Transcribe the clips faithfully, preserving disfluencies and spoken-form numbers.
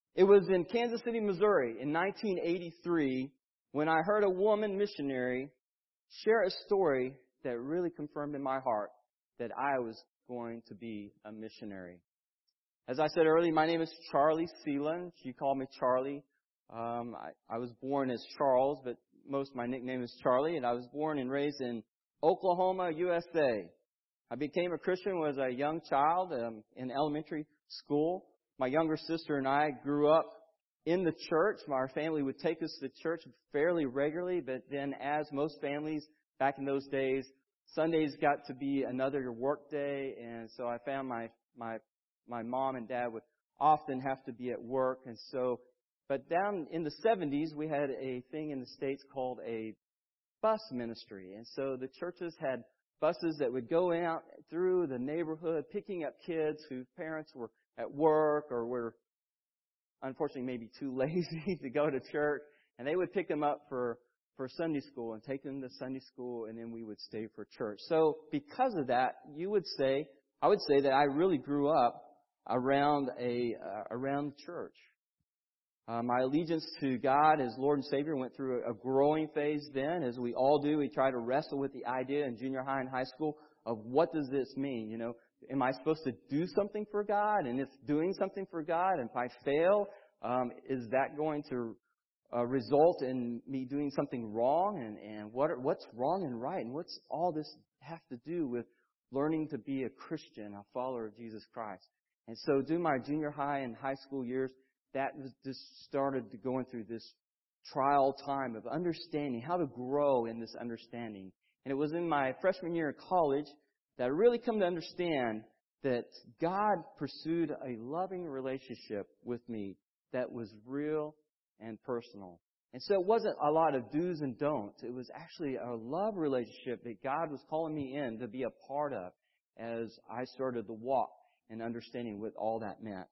It was in Kansas City, Missouri in nineteen eighty-three when I heard a woman missionary share a story that really confirmed in my heart that I was going to be a missionary. As I said earlier, my name is Charlie Seeland. She called me Charlie. Um, I, I was born as Charles, but most of my nickname is Charlie, and I was born and raised in Oklahoma, U S A. I became a Christian when I was a young child um, in elementary school. My younger sister and I grew up in the church. Our family would take us to church fairly regularly, but then as most families back in those days, Sundays got to be another work day, and so I found my my my mom and dad would often have to be at work, and so, but down in the seventies, we had a thing in the States called a bus ministry, and so the churches had buses that would go out through the neighborhood, picking up kids whose parents were at work or were, unfortunately, maybe too lazy to go to church, and they would pick them up for for Sunday school and take them to Sunday school, and then we would stay for church. So because of that, you would say, I would say that I really grew up around a uh, around church. Uh, my allegiance to God as Lord and Savior went through a, a growing phase then, as we all do. We try to wrestle with the idea in junior high and high school of what does this mean? You know, am I supposed to do something for God? And if doing something for God, and if I fail, um, is that going to uh, result in me doing something wrong? And, and what are, what's wrong and right? And what's all this have to do with learning to be a Christian, a follower of Jesus Christ? And so during my junior high and high school years, that was just started going through this trial time of understanding, how to grow in this understanding. And it was in my freshman year of college that I really come to understand that God pursued a loving relationship with me that was real and personal. And so it wasn't a lot of do's and don'ts. It was actually a love relationship that God was calling me in to be a part of as I started to walk and understanding what all that meant.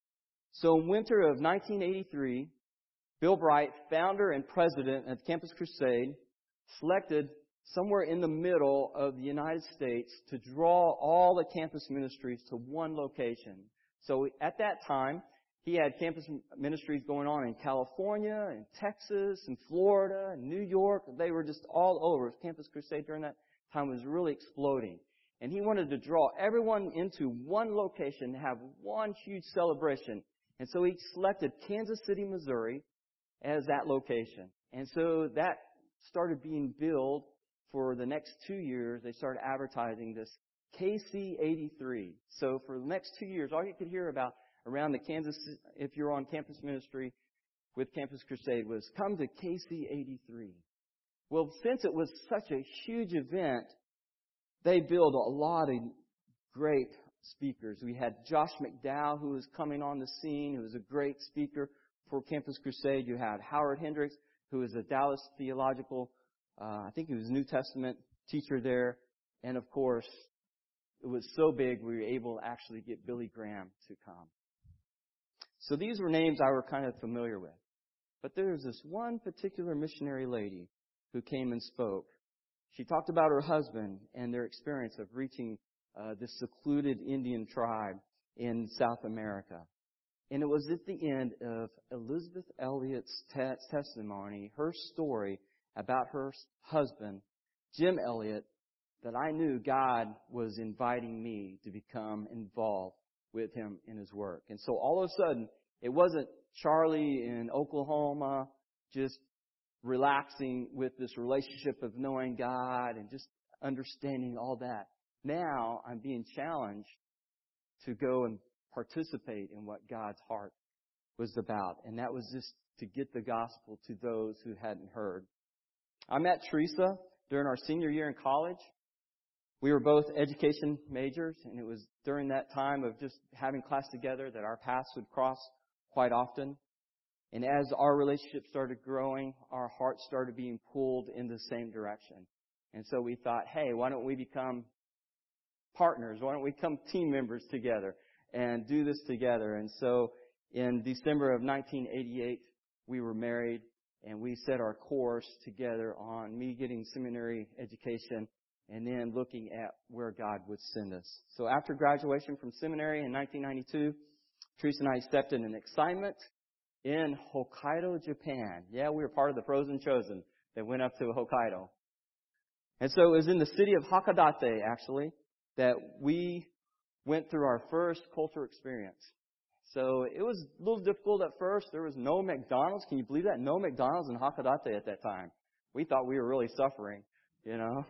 So in winter of nineteen eighty-three, Bill Bright, founder and president of Campus Crusade, selected somewhere in the middle of the United States to draw all the campus ministries to one location. So at that time, he had campus ministries going on in California, in Texas, in Florida, in New York. They were just all over. Campus Crusade during that time was really exploding. And he wanted to draw everyone into one location and have one huge celebration. And so he selected Kansas City, Missouri as that location. And so that started being billed for the next two years. They started advertising this K C eighty-three. So for the next two years, all you could hear about around the Kansas, if you're on campus ministry with Campus Crusade, was come to K C eighty-three. Well, since it was such a huge event, they billed a lot of great speakers. We had Josh McDowell, who was coming on the scene, who was a great speaker for Campus Crusade. You had Howard Hendricks, who was a Dallas theological, uh, I think he was New Testament teacher there. And of course, it was so big we were able to actually get Billy Graham to come. So these were names I were kind of familiar with. But there was this one particular missionary lady who came and spoke. She talked about her husband and their experience of reaching uh, this secluded Indian tribe in South America. And it was at the end of Elizabeth Elliot's te- testimony, her story about her husband, Jim Elliot, that I knew God was inviting me to become involved with him in his work. And so all of a sudden, it wasn't Charlie in Oklahoma just relaxing with this relationship of knowing God and just understanding all that. Now I'm being challenged to go and participate in what God's heart was about. And that was just to get the gospel to those who hadn't heard. I met Teresa during our senior year in college. We were both education majors, and it was during that time of just having class together that our paths would cross quite often. And as our relationship started growing, our hearts started being pulled in the same direction. And so we thought, hey, why don't we become partners? Why don't we become team members together and do this together? And so in December of nineteen eighty-eight, we were married, and we set our course together on me getting seminary education and then looking at where God would send us. So after graduation from seminary in nineteen ninety-two, Teresa and I accepted an assignment in Hokkaido, Japan. Yeah, we were part of the Frozen Chosen that went up to Hokkaido. And so it was in the city of Hakodate, actually, that we went through our first culture experience. So it was a little difficult at first. There was no McDonald's. Can you believe that? No McDonald's in Hakodate at that time. We thought we were really suffering, you know.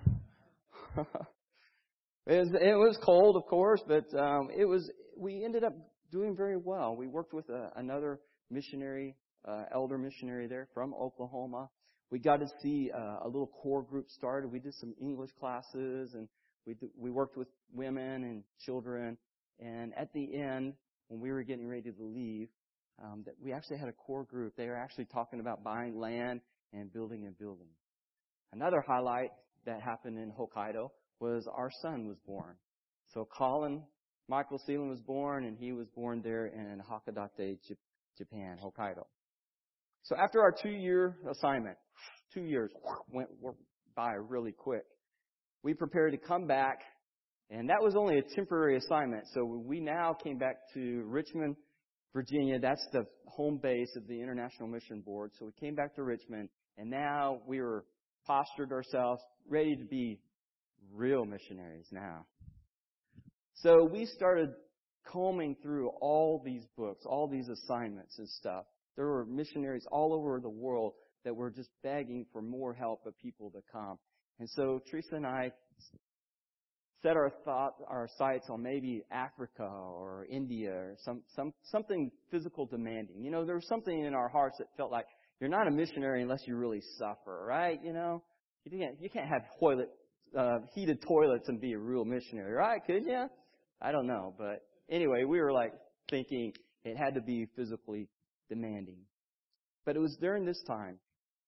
it, was, it was cold, of course, but um, it was. We ended up doing very well. We worked with a, another missionary, uh, elder missionary there from Oklahoma. We got to see uh, a little core group started. We did some English classes, and we did, we worked with women and children. And at the end, when we were getting ready to leave, um, that we actually had a core group. They were actually talking about buying land and building a building. Another highlight that happened in Hokkaido was our son was born. So Colin Michael Seelan was born, and he was born there in Hakodate, Japan, Hokkaido. So after our two-year assignment, two years went by really quick, we prepared to come back, and that was only a temporary assignment. So we now came back to Richmond, Virginia. That's the home base of the International Mission Board. So we came back to Richmond, and now we were postured ourselves, ready to be real missionaries now. So we started combing through all these books, all these assignments and stuff. There were missionaries all over the world that were just begging for more help of people to come. And so Teresa and I set our thought, our sights on maybe Africa or India or some, some something physical demanding. You know, there was something in our hearts that felt like you're not a missionary unless you really suffer, right? You know, you can't you can't have toilet uh, heated toilets and be a real missionary, right? Could you? I don't know, but anyway, we were like thinking it had to be physically demanding. But it was during this time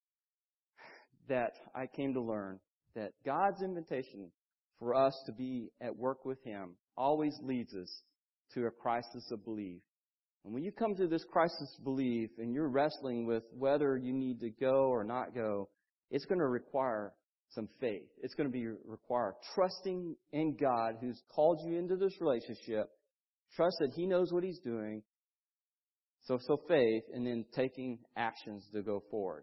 that I came to learn that God's invitation for us to be at work with Him always leads us to a crisis of belief. And when you come to this crisis of belief and you're wrestling with whether you need to go or not go, it's going to require some faith. It's going to be require trusting in God who's called you into this relationship. Trust that He knows what He's doing. So, so faith, and then taking actions to go forward.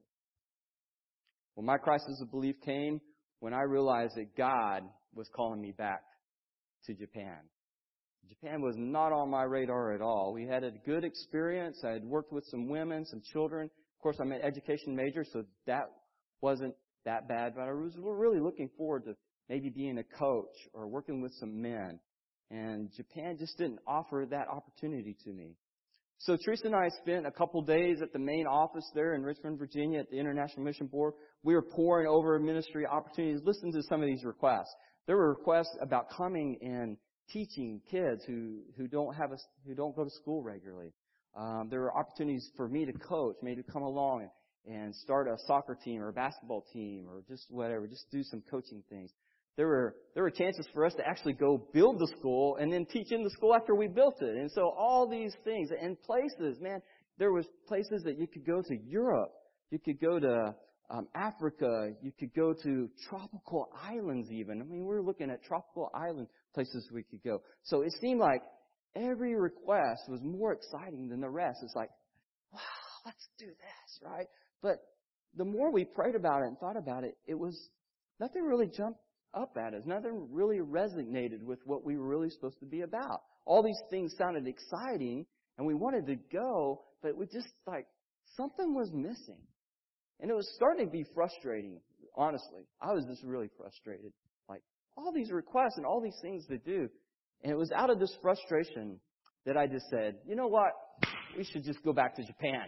Well, my crisis of belief came when I realized that God was calling me back to Japan. Japan was not on my radar at all. We had a good experience. I had worked with some women, some children. Of course, I'm an education major, so that wasn't that bad. But I was really looking forward to maybe being a coach or working with some men. And Japan just didn't offer that opportunity to me. So Teresa and I spent a couple days at the main office there in Richmond, Virginia at the International Mission Board. We were pouring over ministry opportunities. Listen to some of these requests. There were requests about coming and teaching kids who, who don't have a, who don't go to school regularly. Um, there were opportunities for me to coach, maybe to come along and, and start a soccer team or a basketball team or just whatever, just do some coaching things. There were there were chances for us to actually go build the school and then teach in the school after we built it. And so all these things and places, man, there was places that you could go to Europe, you could go to um, Africa, you could go to tropical islands even. I mean, we were looking at tropical island places we could go. So it seemed like every request was more exciting than the rest. It's like, wow, let's do this, right? But the more we prayed about it and thought about it, it was nothing really jumped up at us. Nothing really resonated with what we were really supposed to be about. All these things sounded exciting, and we wanted to go, but we just like something was missing. And it was starting to be frustrating, honestly. I was just really frustrated. Like, all these requests and all these things to do. And it was out of this frustration that I just said, you know what? We should just go back to Japan.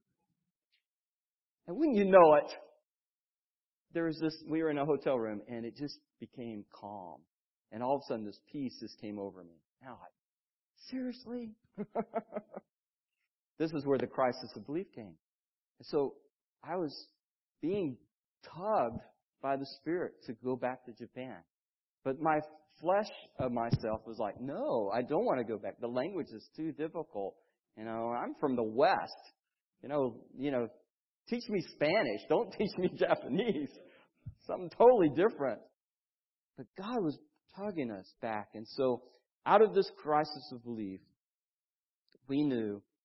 And when you know it, there was this, we were in a hotel room, and it just became calm. And all of a sudden, this peace just came over me. And I'm like, seriously? This is where the crisis of belief came. And so I was being tugged by the Spirit to go back to Japan. But my flesh of myself was like, no, I don't want to go back. The language is too difficult. You know, I'm from the West. You know, you know, teach me Spanish. Don't teach me Japanese. Something totally different. But God was tugging us back. And so out of this crisis of belief, we knew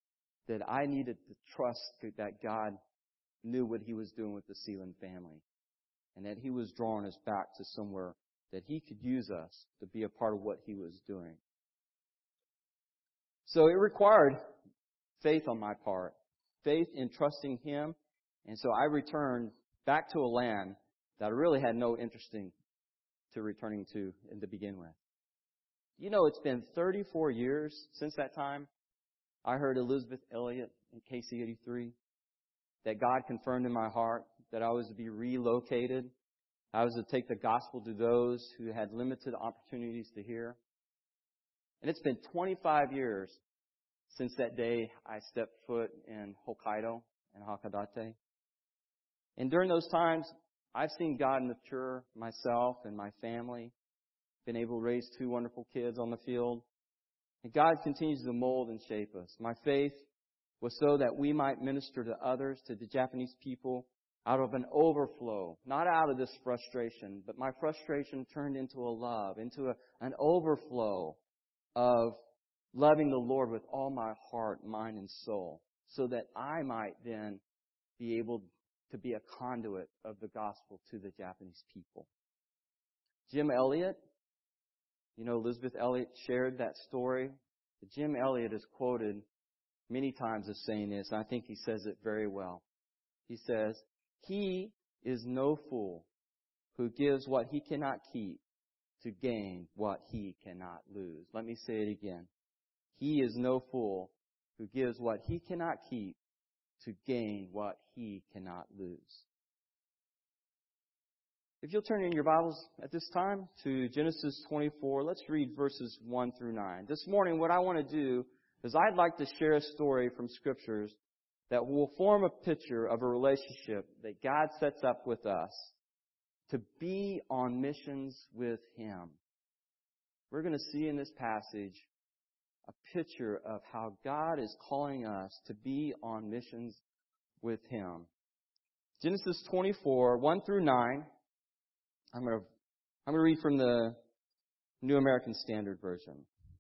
that I needed to trust that God knew what He was doing with the Sealand family, and that He was drawing us back to somewhere that He could use us to be a part of what He was doing. So it required faith on my part, faith in trusting Him, and so I returned back to a land that I really had no interest in to returning to in to begin with. You know, it's been thirty-four years since that time. I heard Elizabeth Elliot in K C eighty-three, that God confirmed in my heart that I was to be relocated. I was to take the gospel to those who had limited opportunities to hear. And it's been twenty-five years since that day I stepped foot in Hokkaido and Hakodate. And during those times, I've seen God mature myself and my family, been able to raise two wonderful kids on the field. And God continues to mold and shape us. My faith was so that we might minister to others, to the Japanese people, out of an overflow, not out of this frustration, but my frustration turned into a love, into a, an overflow of loving the Lord with all my heart, mind, and soul, so that I might then be able to be a conduit of the gospel to the Japanese people. Jim Elliot, you know, Elizabeth Elliot shared that story. But Jim Elliot is quoted many times as saying this, and I think he says it very well. He says, "He is no fool who gives what he cannot keep to gain what he cannot lose." Let me say it again. He is no fool who gives what he cannot keep to gain what he cannot lose. If you'll turn in your Bibles at this time to Genesis twenty-four, let's read verses one through nine. This morning, what I want to do is I'd like to share a story from Scriptures that will form a picture of a relationship that God sets up with us to be on missions with Him. We're going to see in this passage a picture of how God is calling us to be on missions with Him. Genesis twenty-four, one through nine. I'm going to, I'm going to read from the New American Standard Version.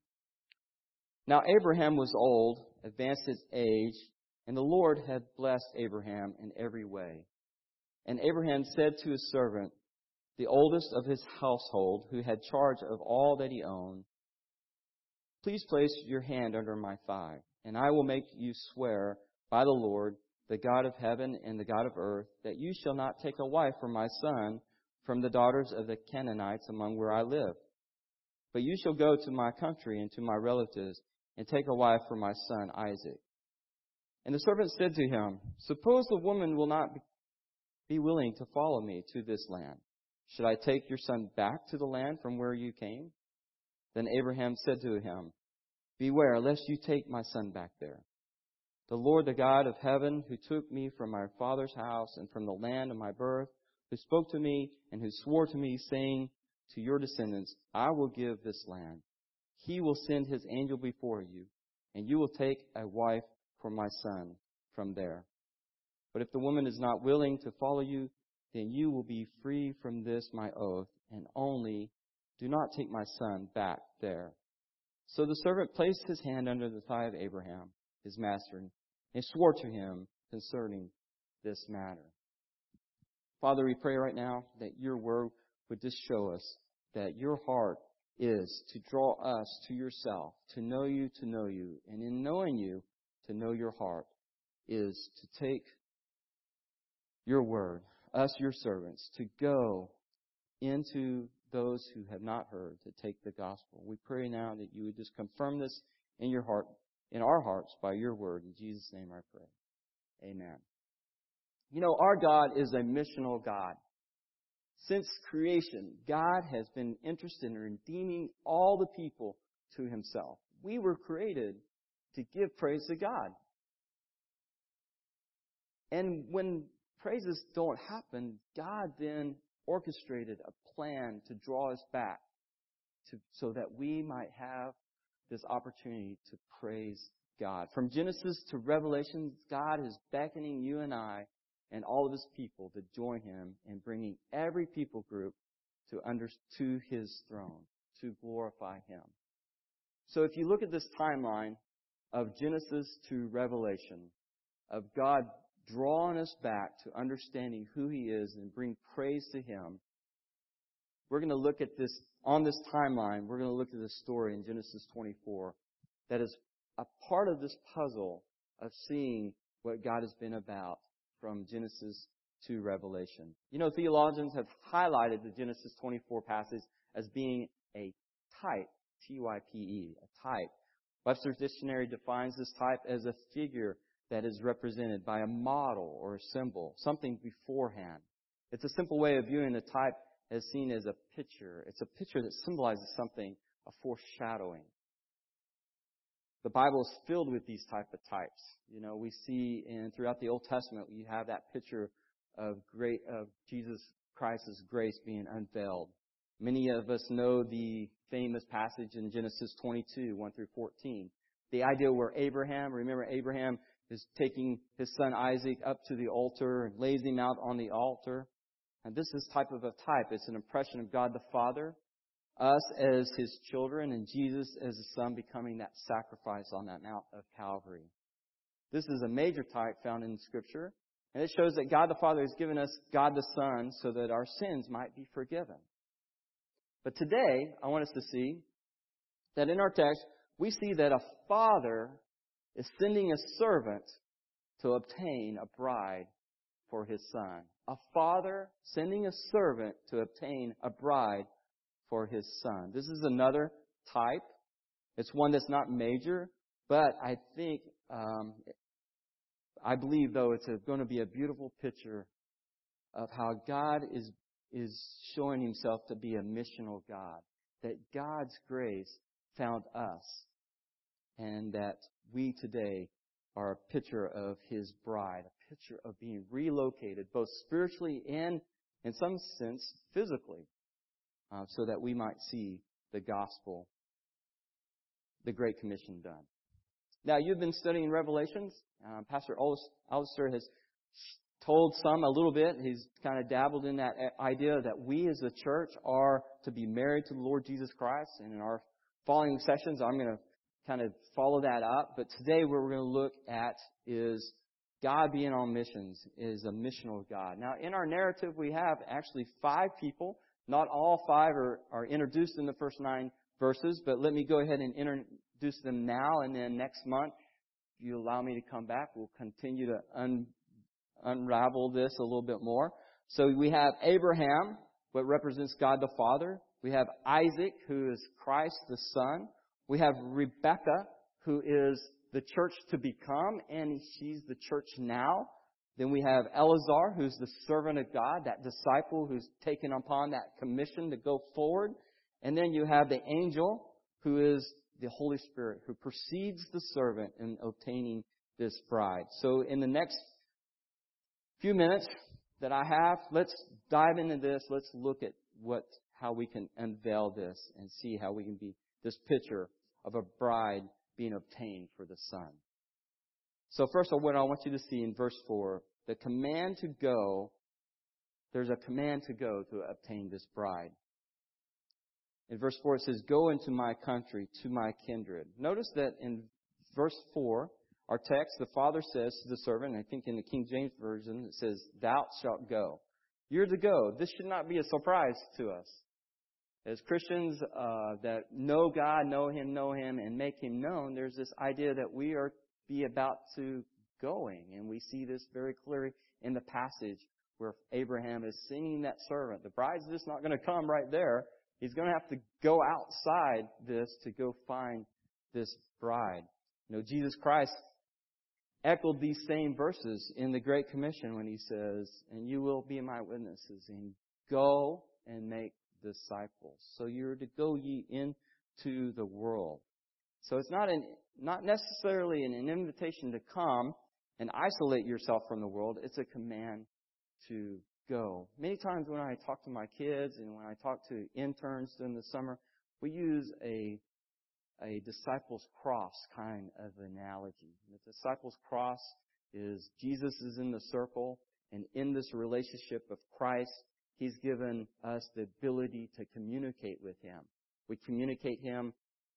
Now Abraham was old, advanced in age, and the Lord had blessed Abraham in every way. And Abraham said to his servant, the oldest of his household, who had charge of all that he owned, "Please place your hand under my thigh, and I will make you swear by the Lord, the God of heaven and the God of earth, that you shall not take a wife for my son from the daughters of the Canaanites among where I live. But you shall go to my country and to my relatives and take a wife for my son Isaac." And the servant said to him, "Suppose the woman will not be willing to follow me to this land. Should I take your son back to the land from where you came?" Then Abraham said to him, "Beware, lest you take my son back there. The Lord, the God of heaven, who took me from my father's house and from the land of my birth, who spoke to me and who swore to me, saying to your descendants, I will give this land. He will send His angel before you, and you will take a wife for my son from there. But if the woman is not willing to follow you, then you will be free from this my oath, and only do not take my son back there." So the servant placed his hand under the thigh of Abraham, his master, and swore to him concerning this matter. Father, we pray right now that your word would just show us that your heart is to draw us to yourself, to know you, to know you, and in knowing you, to know your heart, is to take your word, us, your servants, to go into those who have not heard, to take the gospel. We pray now that you would just confirm this in your heart, in our hearts by your word. In Jesus' name I pray. Amen. You know, our God is a missional God. Since creation, God has been interested in redeeming all the people to Himself. We were created to give praise to God. And when praises don't happen, God then orchestrated a plan to draw us back to, so that we might have this opportunity to praise God. From Genesis to Revelation, God is beckoning you and I and all of His people to join Him in bringing every people group to under to His throne, to glorify Him. So if you look at this timeline, of Genesis to Revelation, of God drawing us back to understanding who He is and bring praise to Him, we're going to look at this, on this timeline, we're going to look at this story in Genesis twenty-four that is a part of this puzzle of seeing what God has been about from Genesis to Revelation. You know, theologians have highlighted the Genesis twenty-four passage as being a type, T Y P E, a type. Webster's Dictionary defines this type as a figure that is represented by a model or a symbol, something beforehand. It's a simple way of viewing a type as seen as a picture. It's a picture that symbolizes something, a foreshadowing. The Bible is filled with these type of types. You know, we see in throughout the Old Testament, you have that picture of great of Jesus Christ's grace being unveiled. Many of us know the famous passage in Genesis twenty-two, one through fourteen. The idea where Abraham, remember Abraham is taking his son Isaac up to the altar and lays him out on the altar. And this is type of a type. It's an impression of God the Father, us as His children, and Jesus as the Son becoming that sacrifice on that Mount of Calvary. This is a major type found in Scripture, and it shows that God the Father has given us God the Son so that our sins might be forgiven. But today, I want us to see that in our text, we see that a father is sending a servant to obtain a bride for his son. A father sending a servant to obtain a bride for his son. This is another type. It's one that's not major, but I think, um, I believe, though, it's a, going to be a beautiful picture of how God is is showing Himself to be a missional God. That God's grace found us, and that we today are a picture of His bride, a picture of being relocated, both spiritually and, in some sense, physically, uh, so that we might see the gospel, the Great Commission done. Now, you've been studying Revelations. Uh, Pastor Alistair has told some a little bit. He's kind of dabbled in that idea that we as a church are to be married to the Lord Jesus Christ. And in our following sessions, I'm going to kind of follow that up. But today what we're going to look at is God being on missions, is a missional God. Now, in our narrative, we have actually five people. Not all five are, are introduced in the first nine verses, but let me go ahead and introduce them now, and then next month, if you allow me to come back, we'll continue to un, unravel this a little bit more. So we have Abraham, what represents God the Father. We have Isaac, who is Christ the Son. We have Rebecca, who is the church to become, and she's the church now. Then we have Eleazar, who's the servant of God, that disciple who's taken upon that commission to go forward. And then you have the angel, who is the Holy Spirit, who precedes the servant in obtaining this bride. So in the next few minutes that I have, let's dive into this. Let's look at what how we can unveil this and see how we can be this picture of a bride being obtained for the Son. So first of all, what I want you to see in verse four, the command to go, there's a command to go to obtain this bride. In verse four, it says, "Go into my country, to my kindred." Notice that in verse four, our text, the Father says to the servant, and I think in the King James Version, it says, "Thou shalt go." You're to go. This should not be a surprise to us. As Christians uh, that know God, know Him, know Him, and make Him known, there's this idea that we are be about to going. And we see this very clearly in the passage where Abraham is sending that servant. The bride's just not going to come right there. He's going to have to go outside this to go find this bride. You know, Jesus Christ echoed these same verses in the Great Commission when He says, "And you will be my witnesses, and go and make disciples." So you're to go ye into the world. So it's not an not necessarily an, an invitation to come and isolate yourself from the world. It's a command to go. Many times when I talk to my kids and when I talk to interns during the summer, we use a a disciples cross kind of analogy. The disciples cross is Jesus is in the circle, and in this relationship of Christ, He's given us the ability to communicate with Him. We communicate Him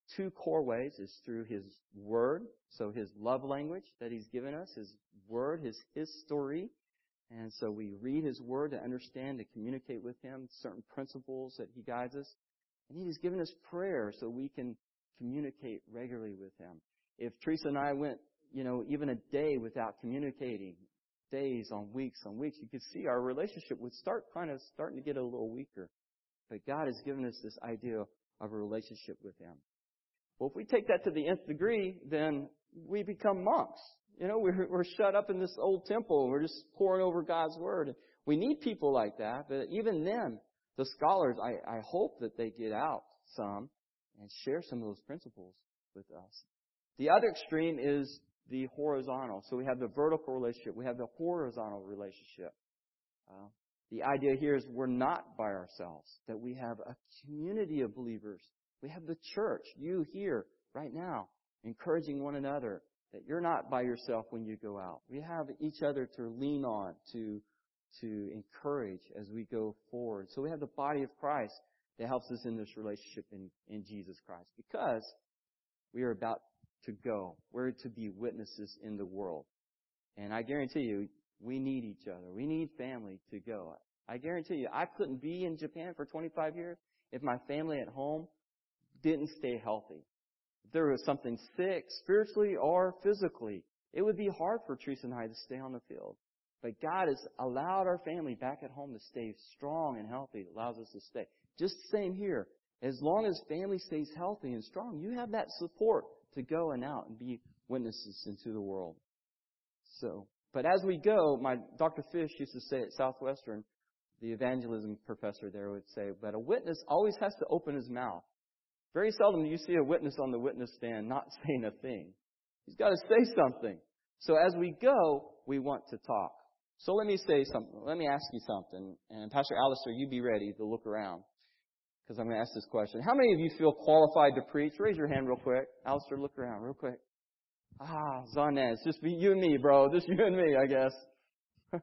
two core ways is through His Word, so His love language that He's given us, His Word, His history. And so we read His Word to understand, to communicate with Him, certain principles that He guides us. And He has given us prayer so we can communicate regularly with Him. If Teresa and I went, you know, even a day without communicating, days on weeks on weeks, you could see our relationship would start kind of starting to get a little weaker. But God has given us this idea of a relationship with Him. Well, if we take that to the nth degree, then we become monks. You know, we're, we're shut up in this old temple. We're just poring over God's Word. We need people like that. But even then, the scholars, I, I hope that they get out some and share some of those principles with us. The other extreme is the horizontal. So we have the vertical relationship. We have the horizontal relationship. Uh, the idea here is we're not by ourselves, that we have a community of believers. We have the church, you here right now, encouraging one another, that you're not by yourself when you go out. We have each other to lean on, to, to encourage as we go forward. So we have the body of Christ that helps us in this relationship in, in Jesus Christ, because we are about to go. We're to be witnesses in the world. And I guarantee you, we need each other. We need family to go. I guarantee you, I couldn't be in Japan for twenty-five years if my family at home didn't stay healthy. If there was something sick, spiritually or physically, it would be hard for Teresa and I to stay on the field. But God has allowed our family back at home to stay strong and healthy. It allows us to stay. Just the same here. As long as family stays healthy and strong, you have that support to go and out and be witnesses into the world. So, but as we go, my Doctor Fish used to say at Southwestern, the evangelism professor there would say, but a witness always has to open his mouth. Very seldom do you see a witness on the witness stand not saying a thing. He's got to say something. So as we go, we want to talk. So let me say something. Let me ask you something. And Pastor Alistair, you be ready to look around, because I'm going to ask this question. How many of you feel qualified to preach? Raise your hand real quick. Alistair, look around real quick. Ah, Zanez. Just you and me, bro. Just you and me, I guess.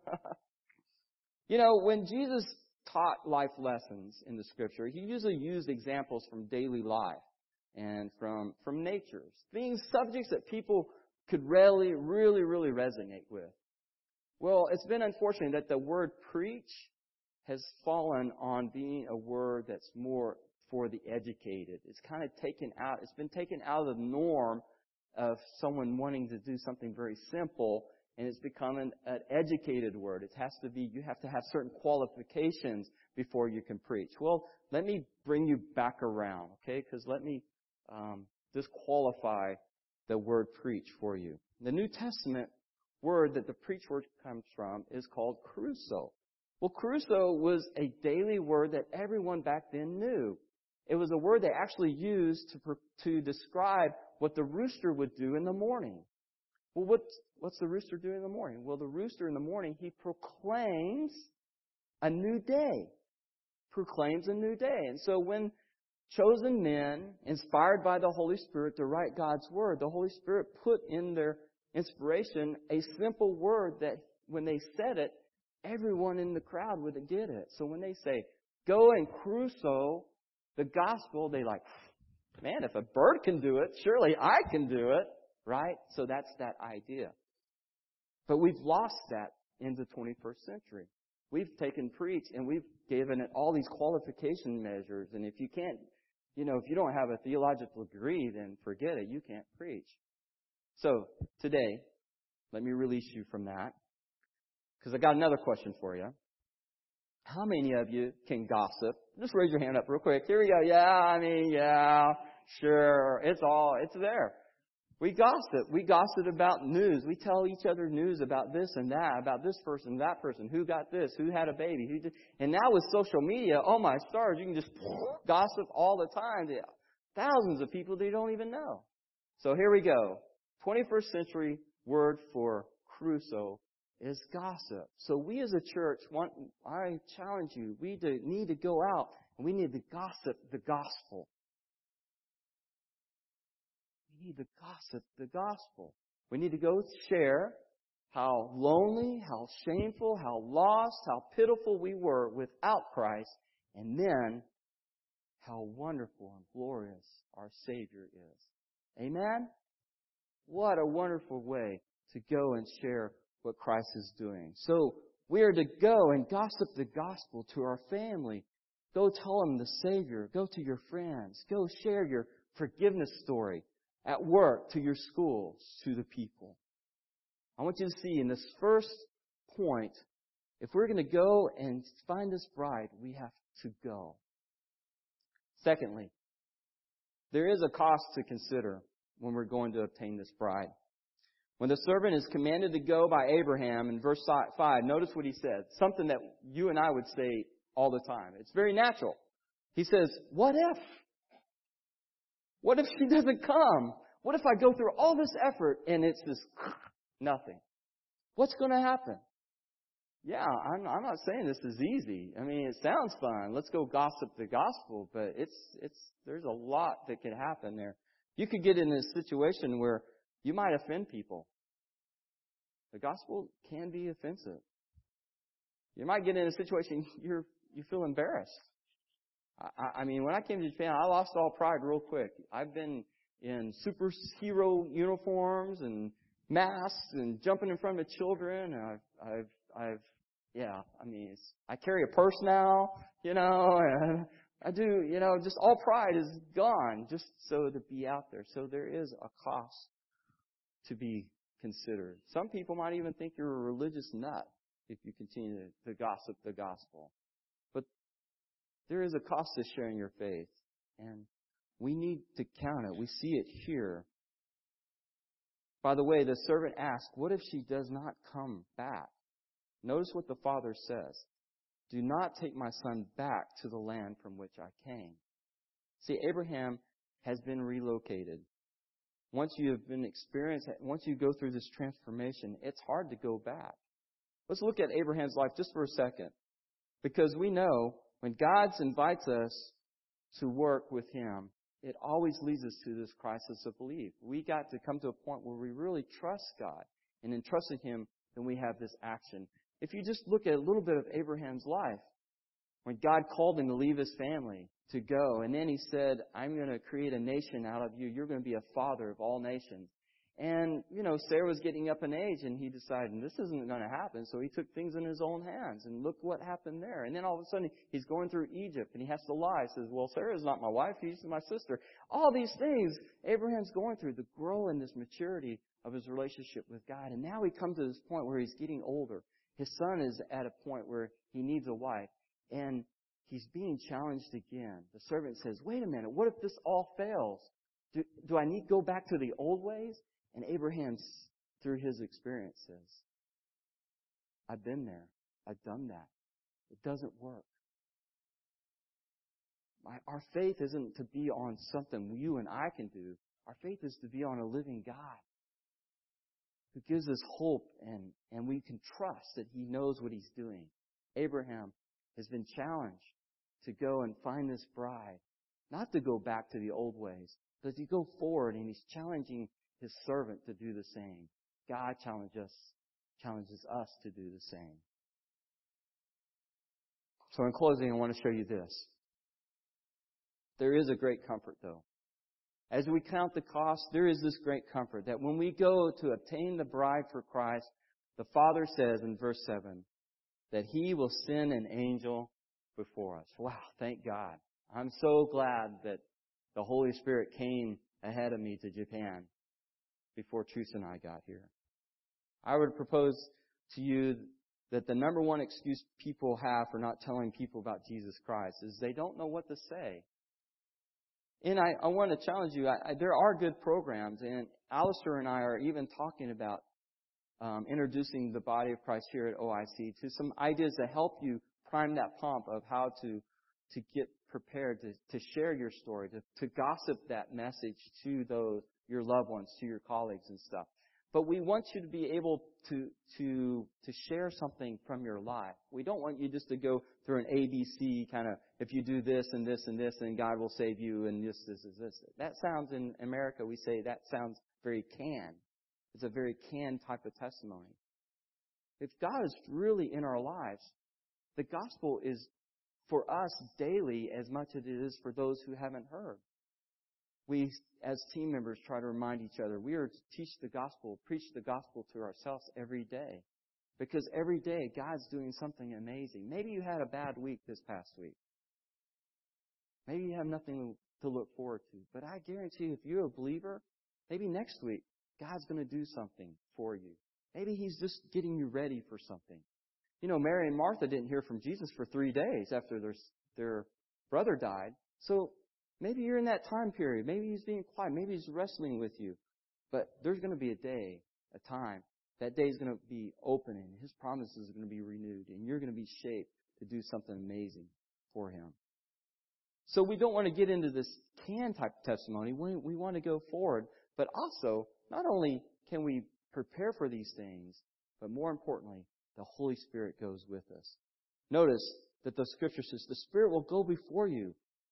You know, when Jesus taught life lessons in the Scripture, He usually used examples from daily life and from, from nature. Things, subjects that people could really, really, really resonate with. Well, it's been unfortunate that the word preach has fallen on being a word that's more for the educated. It's kind of taken out, it's been taken out of the norm of someone wanting to do something very simple, and it's become an, an educated word. It has to be, you have to have certain qualifications before you can preach. Well, let me bring you back around, okay? Because let me um, disqualify the word preach for you. The New Testament word that the preach word comes from is called kerusso. Well, kerusso was a daily word that everyone back then knew. It was a word they actually used to to describe what the rooster would do in the morning. Well, what's, what's the rooster doing in the morning? Well, the rooster in the morning, he proclaims a new day. Proclaims a new day. And so when chosen men, inspired by the Holy Spirit to write God's Word, the Holy Spirit put in their inspiration a simple word that when they said it, everyone in the crowd would get it. So when they say, go and kerusso the gospel, they like, man, if a bird can do it, surely I can do it, right? So that's that idea. But we've lost that in the twenty-first century. We've taken preach and we've given it all these qualification measures. And if you can't, you know, if you don't have a theological degree, then forget it. You can't preach. So today, let me release you from that, because I got another question for you. How many of you can gossip? Just raise your hand up real quick. Here we go. Yeah, I mean, yeah, sure. It's all, it's there. We gossip. We gossip about news. We tell each other news about this and that, about this person, that person, who got this, who had a baby. Who did. And now with social media, oh my stars, you can just gossip all the time to thousands of people that you don't even know. So here we go. twenty-first century word for kerusso is gossip. So we as a church, want, I challenge you, we need to go out and we need to gossip the gospel. We need to gossip the gospel. We need to go share how lonely, how shameful, how lost, how pitiful we were without Christ, and then how wonderful and glorious our Savior is. Amen? What a wonderful way to go and share what Christ is doing. So we are to go and gossip the gospel to our family. Go tell them the Savior. Go to your friends. Go share your forgiveness story at work, to your schools, to the people. I want you to see in this first point, if we're going to go and find this bride, we have to go. Secondly, there is a cost to consider when we're going to obtain this bride. When the servant is commanded to go by Abraham in verse five, notice what he said. Something that you and I would say all the time. It's very natural. He says, what if? What if she doesn't come? What if I go through all this effort and it's just nothing? What's going to happen? Yeah, I'm, I'm not saying this is easy. I mean, it sounds fun. Let's go gossip the gospel, but it's it's there's a lot that could happen there. You could get in a situation where you might offend people. The gospel can be offensive. You might get in a situation you're you feel embarrassed. I, I mean, when I came to Japan, I lost all pride real quick. I've been in superhero uniforms and masks and jumping in front of children. And I've, I've, I've, yeah, I mean, it's, I carry a purse now, you know, and I do, you know, just all pride is gone just so to be out there. So there is a cost to be considered. Some people might even think you're a religious nut if you continue to, to gossip the gospel. But there is a cost to sharing your faith, and we need to count it. We see it here. By the way, the servant asked, what if she does not come back? Notice what the father says. Do not take my son back to the land from which I came. See, Abraham has been relocated. Once you have been experienced, once you go through this transformation, it's hard to go back. Let's look at Abraham's life just for a second. Because we know when God invites us to work with Him, it always leads us to this crisis of belief. We got to come to a point where we really trust God. And in trusting Him, then we have this action. If you just look at a little bit of Abraham's life, when God called him to leave his family, to go, and then He said, I'm going to create a nation out of you. You're going to be a father of all nations. And, you know, Sarah was getting up in age, and he decided, this isn't going to happen. So he took things in his own hands, and look what happened there. And then all of a sudden, he's going through Egypt, and he has to lie. He says, well, Sarah's not my wife. She's my sister. All these things Abraham's going through to grow in this maturity of his relationship with God. And now he comes to this point where he's getting older. His son is at a point where he needs a wife, and he's being challenged again. The servant says, wait a minute, what if this all fails? Do, do I need to go back to the old ways? And Abraham, through his experience, says, I've been there. I've done that. It doesn't work. My, our faith isn't to be on something you and I can do. Our faith is to be on a living God who gives us hope, and, and we can trust that He knows what He's doing. Abraham has been challenged to go and find this bride, not to go back to the old ways, but to go forward, and he's challenging his servant to do the same. God challenges us, challenges us to do the same. So in closing, I want to show you this. There is a great comfort, though. As we count the cost, there is this great comfort that when we go to obtain the bride for Christ, the Father says in verse seven that He will send an angel before us. Wow, thank God. I'm so glad that the Holy Spirit came ahead of me to Japan before Teresa and I got here. I would propose to you that the number one excuse people have for not telling people about Jesus Christ is they don't know what to say. And I, I want to challenge you. I, I, there are good programs, and Alistair and I are even talking about um, introducing the body of Christ here at O I C to some ideas to help you prime that pump of how to to get prepared to, to share your story, to, to gossip that message to those your loved ones, to your colleagues and stuff. But we want you to be able to to to share something from your life. We don't want you just to go through an A B C kind of, if you do this and this and this, then God will save you, and this, this, this, this. That sounds, in America, we say that sounds very canned. It's a very canned type of testimony. If God is really in our lives, the gospel is for us daily as much as it is for those who haven't heard. We, as team members, try to remind each other we are to teach the gospel, preach the gospel to ourselves every day. Because every day, God's doing something amazing. Maybe you had a bad week this past week. Maybe you have nothing to look forward to. But I guarantee you, if you're a believer, maybe next week, God's going to do something for you. Maybe He's just getting you ready for something. You know, Mary and Martha didn't hear from Jesus for three days after their, their brother died. So maybe you're in that time period. Maybe He's being quiet. Maybe He's wrestling with you. But there's going to be a day, a time. That day is going to be open and His promises are going to be renewed. And you're going to be shaped to do something amazing for Him. So we don't want to get into this can type of testimony. We, we want to go forward. But also, not only can we prepare for these things, but more importantly, the Holy Spirit goes with us. Notice that the Scripture says the Spirit will go before you.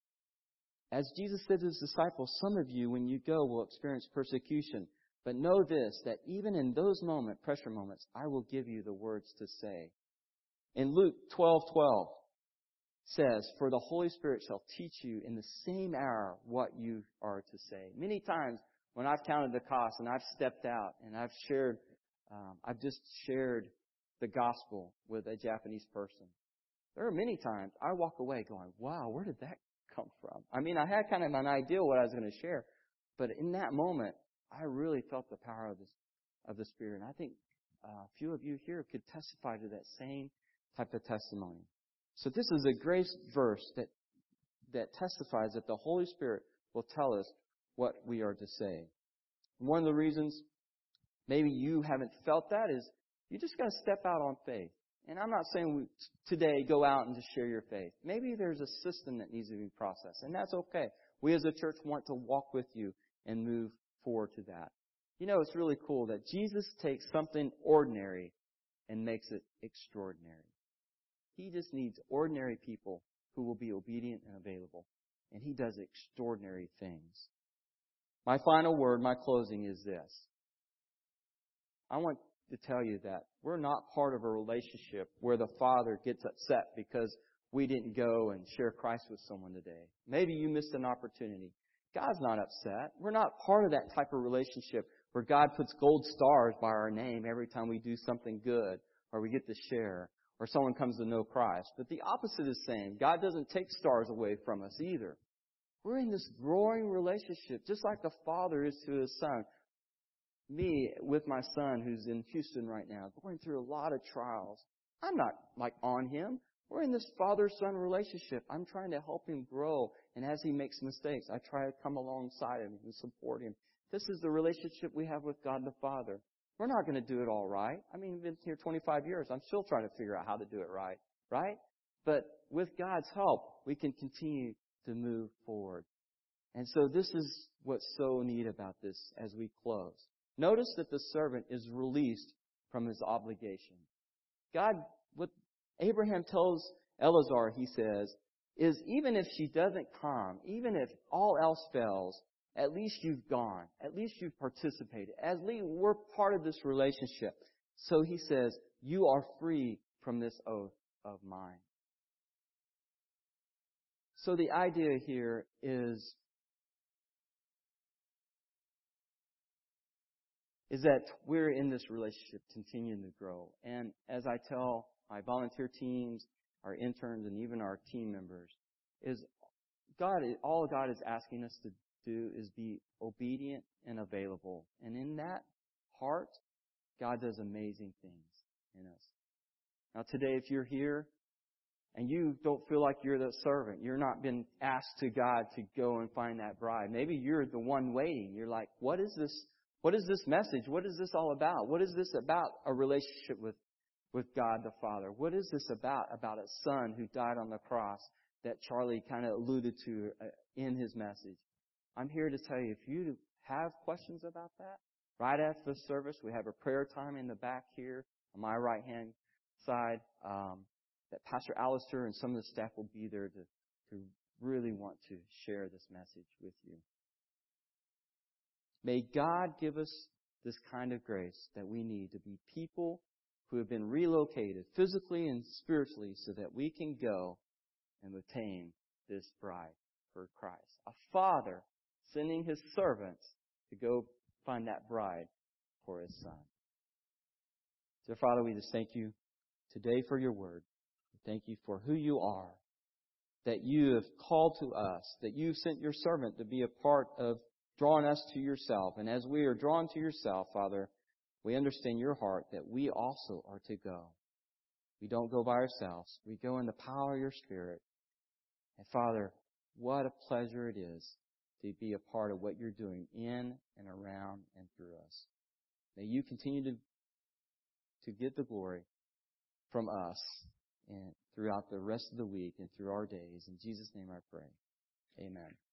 As Jesus said to His disciples, some of you, when you go, will experience persecution. But know this, that even in those moments, pressure moments, I will give you the words to say. In Luke twelve twelve says, for the Holy Spirit shall teach you in the same hour what you are to say. Many times when I've counted the cost and I've stepped out and I've shared, um, I've just shared the gospel with a Japanese person. There are many times I walk away going, wow, where did that come from? I mean, I had kind of an idea what I was going to share, but in that moment, I really felt the power of this, of the Spirit. And I think uh, a few of you here could testify to that same type of testimony. So this is a grace verse that that testifies that the Holy Spirit will tell us what we are to say. One of the reasons maybe you haven't felt that is you just got to step out on faith. And I'm not saying we, today go out and just share your faith. Maybe there's a system that needs to be processed, and that's okay. We as a church want to walk with you and move forward to that. You know, it's really cool that Jesus takes something ordinary and makes it extraordinary. He just needs ordinary people who will be obedient and available. And He does extraordinary things. My final word, my closing is this. I want to tell you that we're not part of a relationship where the Father gets upset because we didn't go and share Christ with someone today. Maybe you missed an opportunity. God's not upset. We're not part of that type of relationship where God puts gold stars by our name every time we do something good or we get to share or someone comes to know Christ. But the opposite is saying God doesn't take stars away from us either. We're in this growing relationship, just like the Father is to His Son. Me with my son who's in Houston right now, going through a lot of trials. I'm not like on him. We're in this father-son relationship. I'm trying to help him grow. And as he makes mistakes, I try to come alongside him and support him. This is the relationship we have with God the Father. We're not going to do it all right. I mean, I've been here twenty-five years. I'm still trying to figure out how to do it right, right? But with God's help, we can continue to move forward. And so this is what's so neat about this as we close. Notice that the servant is released from his obligation. God, what Abraham tells Eleazar, he says, is even if she doesn't come, even if all else fails, at least you've gone. At least you've participated. At least we're part of this relationship. So he says, you are free from this oath of mine. So the idea here is is that we're in this relationship continuing to grow. And as I tell my volunteer teams, our interns, and even our team members, is God, all God is asking us to do is be obedient and available. And in that heart, God does amazing things in us. Now today, if you're here and you don't feel like you're the servant, you're not been asked to God to go and find that bride. Maybe you're the one waiting. You're like, what is this? What is this message? What is this all about? What is this about a relationship with, with God the Father? What is this about? About a son who died on the cross that Charlie kind of alluded to in his message. I'm here to tell you, if you have questions about that, right after the service, we have a prayer time in the back here on my right-hand side um, that Pastor Alistair and some of the staff will be there to, to really want to share this message with you. May God give us this kind of grace that we need to be people who have been relocated physically and spiritually so that we can go and obtain this bride for Christ. A father sending his servants to go find that bride for his son. Dear Father, we just thank you today for your word. Thank you for who you are, that you have called to us, that you sent your servant to be a part of drawing us to yourself. And as we are drawn to yourself, Father, we understand your heart that we also are to go. We don't go by ourselves. We go in the power of your Spirit. And Father, what a pleasure it is to be a part of what you're doing in and around and through us. May you continue to, to get the glory from us and throughout the rest of the week and through our days. In Jesus' name I pray. Amen.